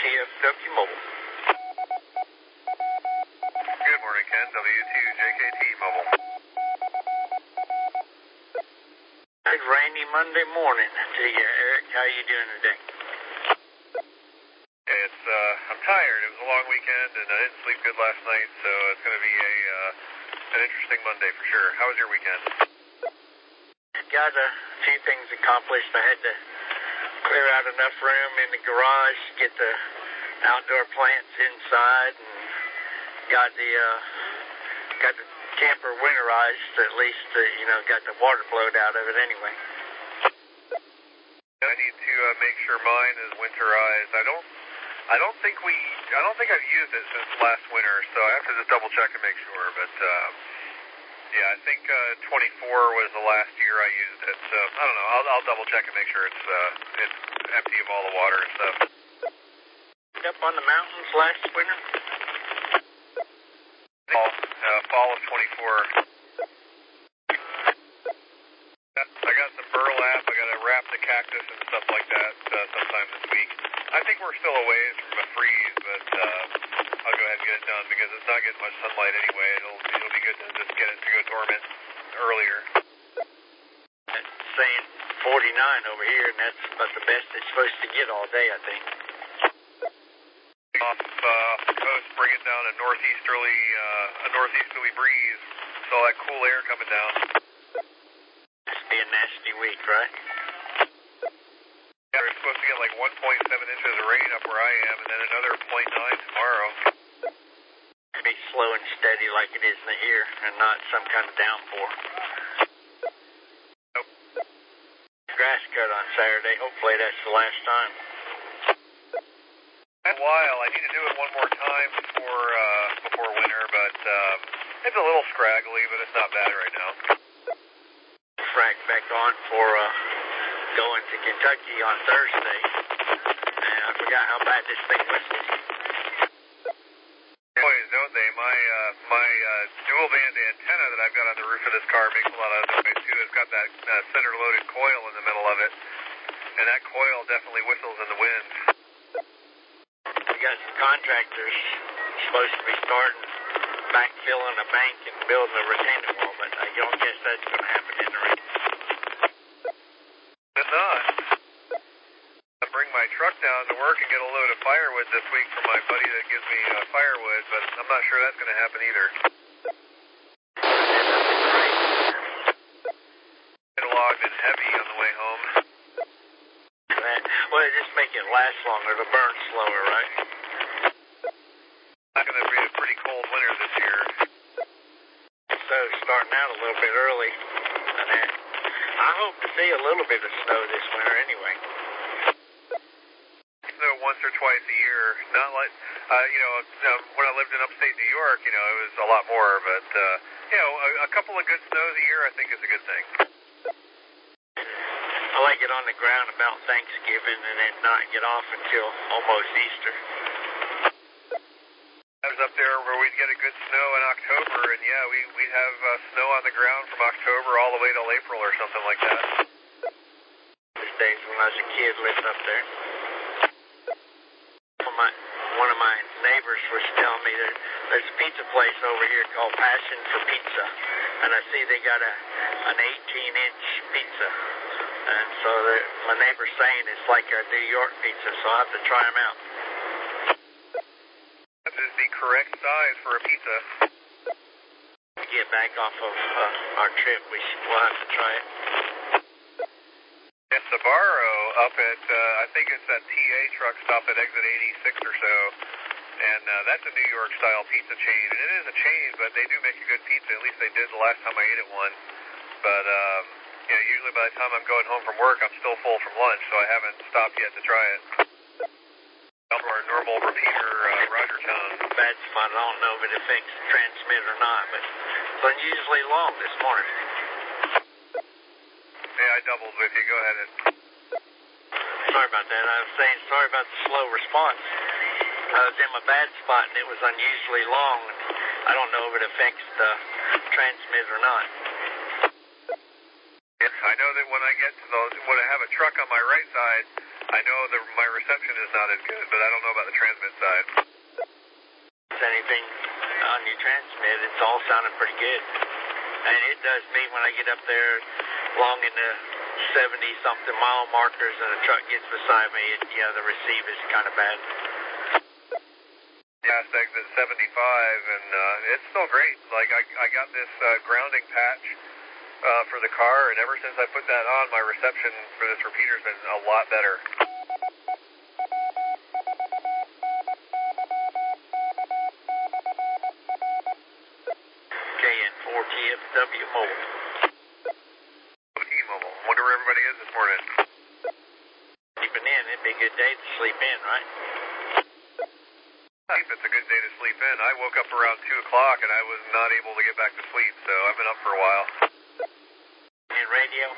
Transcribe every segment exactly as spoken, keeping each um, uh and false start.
F W Mobile. Good morning, Ken. W two J K T Mobile. It's rainy Monday morning to you, Eric. How you doing today? It's, uh, I'm tired. It was a long weekend, and I didn't sleep good last night, so it's going to be a, uh, an interesting Monday for sure. How was your weekend? Got a few things accomplished. I had to clear out enough room in the garage to get the outdoor plants inside, and got the, uh, got the camper winterized, at least, uh, you know, got the water blowed out of it anyway. I need to uh, make sure mine is winterized. I don't, I don't think we, I don't think I've used it since last winter, so I have to just double check and make sure. But uh, yeah, I think uh, twenty-four was the last year I used it. So I don't know. I'll, I'll double check and make sure it's uh, it's empty of all the water and stuff. Up on the mountains last winter? Fall, uh, fall of twenty-four. I got some burlap. I got to wrap the cactus and stuff like that uh, sometime this week. I think we're still a ways from a freeze, but uh, I'll go ahead and get it done because it's not getting much sunlight anyway. It'll it'll be good to just get it to go dormant earlier. It's saying forty-nine over here, and that's about the best it's supposed to get all day, I think. Off, uh, off the coast, bringing down a northeasterly, uh, a northeasterly breeze. So all that cool air coming down. Must be a nasty week, right? Yeah, we're supposed to get like one point seven inches of rain up where I am, and then another zero point nine tomorrow. It'll be slow and steady like it is in here, and not some kind of downpour. Nope. Grass cut on Saturday. Hopefully that's the last time. A while. I need to do it one more time before uh, before winter, but um, it's a little scraggly, but it's not bad right now. Frack back on for uh, going to Kentucky on Thursday, and I forgot how bad this thing whistles. Boys, don't they? My uh, my uh, dual band antenna that I've got on the roof of this car makes a lot of noise too. It's got that uh, center loaded coil in the middle of it, and that coil definitely whistles in the wind. We got some contractors supposed to be starting backfilling a bank and building a retaining wall, but I don't guess that's going to happen in the rain. It's not. I bring my truck down to work and get a load of firewood this week from my buddy that gives me uh, firewood, but I'm not sure that's going to happen either. It logged in heavy on the way home. Well, it just make it last longer. It'll burn slower, right? It's going to be a pretty cold winter this year. So starting out a little bit early. And then I hope to see a little bit of snow this winter anyway. Snow once or twice a year. Not like, uh, you know, um, when I lived in upstate New York, you know, it was a lot more. But, uh, you know, a, a couple of good snows a year I think is a good thing. I like it on the ground about Thanksgiving and then not get off until almost Easter. I was up there where we'd get a good snow in October, and yeah, we, we'd have uh, snow on the ground from October all the way till April or something like that. These days when I was a kid lived up there. One of my, one of my neighbors was telling me that there's a pizza place over here called Passion for Pizza, and I see they got a an eighteen inch pizza. And so the, my neighbor's saying it's like a New York pizza, so I'll have to try them out. That is the correct size for a pizza. To get back off of uh, our trip, we should, we'll have to try it. And Sbarro up at, uh, I think it's that T A truck stop at exit eighty-six or so. And uh, that's a New York style pizza chain. And it is a chain, but they do make a good pizza. At least they did the last time I ate at one. But, um... you know, usually by the time I'm going home from work, I'm still full from lunch, so I haven't stopped yet to try it. Our normal repeater, uh, Roger tone. Bad spot. I don't know if it affects the transmit or not, but it's unusually long this morning. Yeah, I doubled with you. Go ahead. And... Sorry about that. I was saying sorry about the slow response. I was in my bad spot, and it was unusually long. I don't know if it affects the transmit or not. I know that when I get to those, when I have a truck on my right side, I know the, my reception is not as good, but I don't know about the transmit side. Anything on your transmit, it's all sounding pretty good. And it does me when I get up there long in the seventy-something mile markers and a truck gets beside me, it, yeah, the receive is kind of bad. Past exit seventy-five, and uh, it's still great. Like, I, I got this uh, grounding patch uh, for the car, and ever since I put that on, my reception for this repeater's been a lot better. K N four T F W Mobile. T-Mobile. Wonder where everybody is this morning. Sleeping in. It'd be a good day to sleep in, right? It's a good day to sleep in. I woke up around two o'clock and I was not able to get back to sleep, so I've been up for a while. And radio?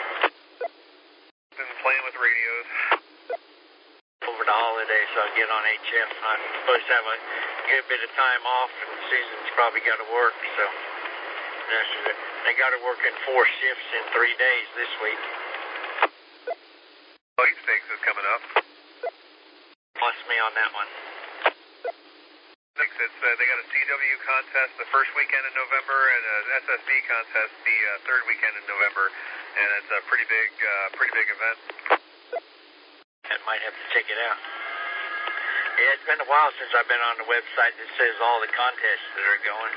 Been playing with radios. Over the holidays, so I'll get on H F. I'm supposed to have a good bit of time off, and Susan's probably got to work, so they got to work in four shifts in three days this week. Sweepstakes is coming up. Plus me on that one. It's, uh, they got a C W contest the first weekend in November and an S S B contest the uh, third weekend in November, and it's a pretty big, uh, pretty big event. I might have to check it out. Yeah, it's been a while since I've been on the website that says all the contests that are going.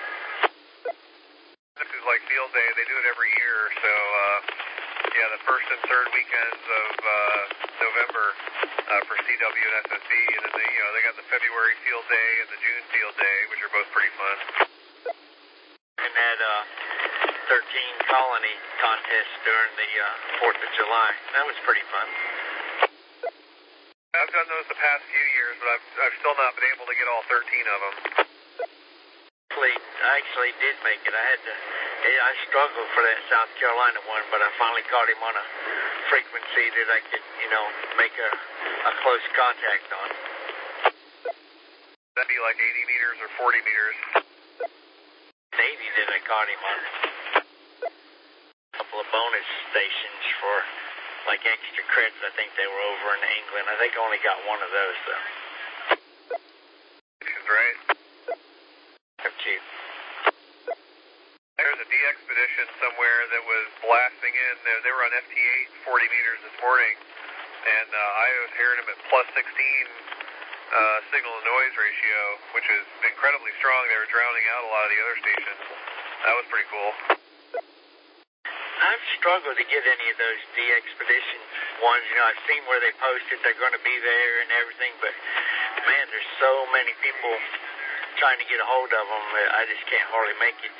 This is like field day. They do it every year, so uh, yeah, the first and third weekends of uh, November uh, for C W and S S B, and then they, you know, they got the February field day and the June field day, which are both pretty fun. And that uh, thirteen colony contest during the uh, fourth of July, that was pretty fun. I've done those the past few years, but I've, I've still not been able to get all thirteen of them. I actually did make it. I had to, I struggled for that South Carolina one, but I finally caught him on a frequency that I could, you know, make a, a close contact on. That'd be like eighty meters or forty meters. eighty that I caught him on. A couple of bonus stations for like extra credits. I think they were over in England. I think I only got one of those though. Right. Up to you. There's a D-Expedition somewhere that was blasting in. They were on F T eight, forty meters this morning, and uh, I was hearing them at plus sixteen uh, signal-to-noise ratio, which is incredibly strong. They were drowning out a lot of the other stations. That was pretty cool. I've struggled to get any of those D-Expedition ones. You know, I've seen where they posted they're going to be there and everything, but, man, there's so many people trying to get a hold of them that I just can't hardly make it.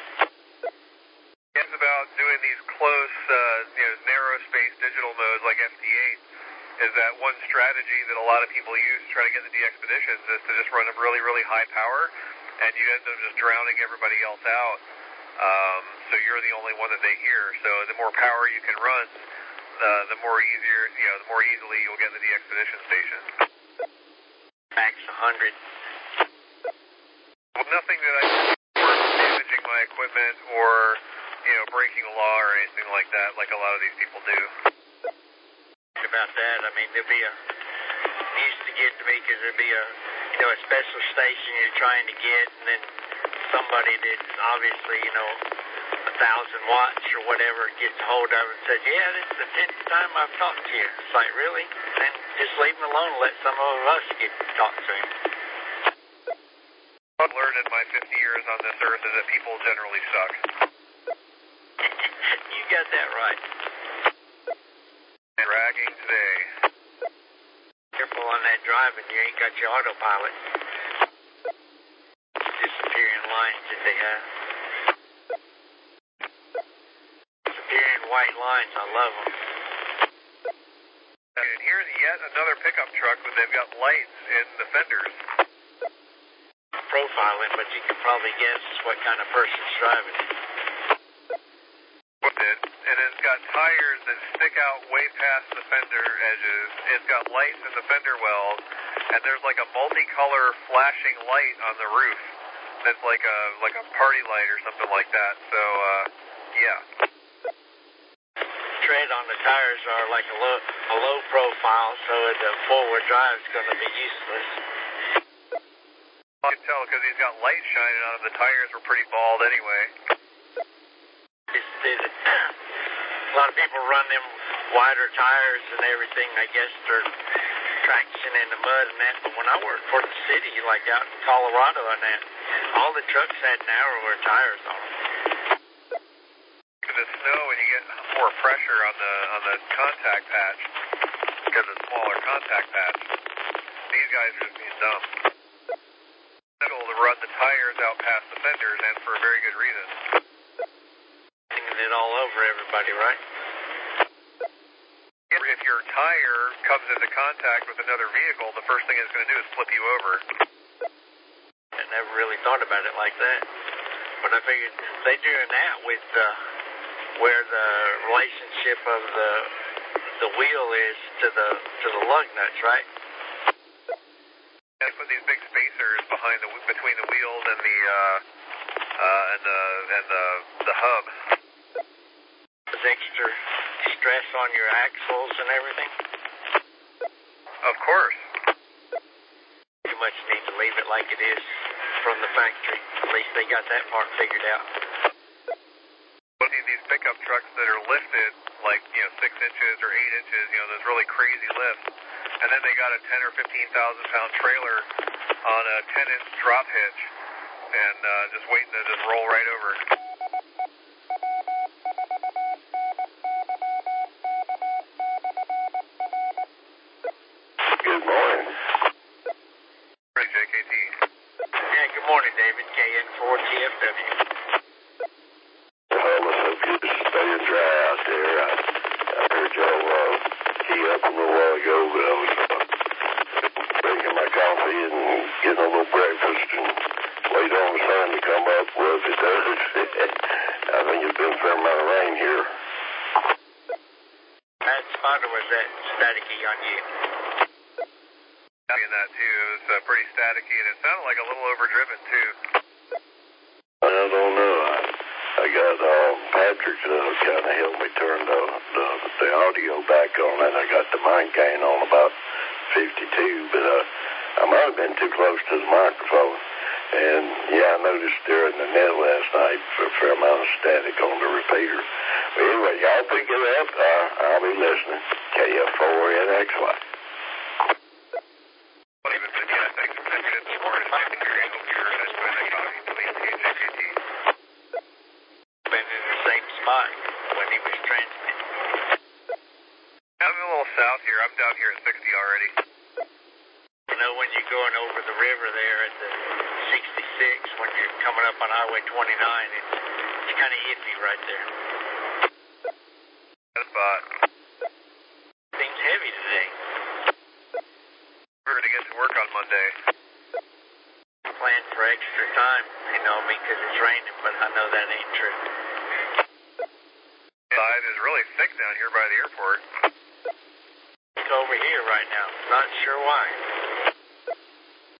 It's about doing these close, uh, you know, narrow space digital nodes like F T eight. Is that one strategy that a lot of people use to try to get the D-Expeditions is to just run a really, really high power, and you end up just drowning everybody else out. Um, so you're the only one that they hear. So the more power you can run, uh, the more easier, you know, the more easily you'll get the D-Expedition station. Max one hundred. Well, nothing that I for damaging my equipment or, you know, breaking a law or anything like that, like a lot of these people do. About that, I mean, there'd be a, used to get to me because there'd be a, you know, a special station you're trying to get, and then somebody that's obviously, you know, a thousand watts or whatever gets a hold of it and says, yeah, this is the tenth time I've talked to you. It's like, really? Then just leave him alone and let some of us get to talk to him. I've learned in my fifty years on this earth is that people generally suck. You got that right. Dragging today. Careful on that driving, you ain't got your autopilot. Disappearing lines that they have. Disappearing white lines, I love them. And here's yet another pickup truck, but they've got lights in the fenders. Profiling, but you can probably guess what kind of person's driving it. It, and it's got tires that stick out way past the fender edges. It's got lights in the fender wells, and there's like a multicolor flashing light on the roof. That's like a like a party light or something like that. So, uh, yeah. tread on the tires are like a low, a low profile, so the forward drive is going to be useless. I can tell because he's got light shining on him. The tires were pretty bald anyway. It's, it, a lot of people run them wider tires and everything, I guess, for traction in the mud and that. But when I worked for the city, like out in Colorado and that, all the trucks had narrower tires on them. Because of snow, and you get more pressure on the on the contact patch because of smaller contact patch. These guys are just being dumb. Middle to run the tires out past the fenders, and for a very good reason. Thinking it all over everybody, right? If your tire comes into contact with another vehicle, the first thing it's going to do is flip you over. I never really thought about it like that. But I figured they're doing that with uh, where the relationship of the the wheel is to the to the lug nuts, right? They put these big spacers behind the between the wheels and the uh, uh, and the and the the hub. There's extra stress on your axles and everything. Of course. You much need to leave it like it is from the factory. At least they got that part figured out. These pickup trucks that are lifted like, you know, six inches or eight inches, you know, those really crazy lifts, and then they got a ten or fifteen thousand pound trailer on a ten inch drop hitch, and uh, just waiting to just roll right over. Good morning. Morning, J K T. Yeah, good morning, David. K N four T F W. Well, let's hope you're staying dry out there. I, I heard y'all uh, key up a little while ago, but I was uh, drinking my coffee and getting a little breakfast and wait on the sun to come up. Well, if it does, I think it's been a fair amount of rain here. Bad spot, or was that staticky on you? In that too, it was uh, pretty staticky, and it sounded like a little overdriven too. I don't know. I, I got uh, Patrick uh, kind of helped me turn the, the the audio back on, and I got the mic gain on about fifty-two, but uh, I might have been too close to the microphone. And yeah, I noticed during the net last night for a fair amount of static on the repeater. But anyway, y'all pick it up. Uh, I'll be listening. K F four N X Y. Been in the same spot when he was transmitting. I'm a little south here. I'm down here at sixty already. You know, when you're going over the river there at the sixty-six, when you're coming up on Highway twenty-nine, it's, it's kind of iffy right there. That spot. Seems heavy today. We're going to get to work on Monday. Plan for extra time, you know, because it's raining, but I know that ain't true. Side is really thick down here by the airport. It's over here right now. Not sure why.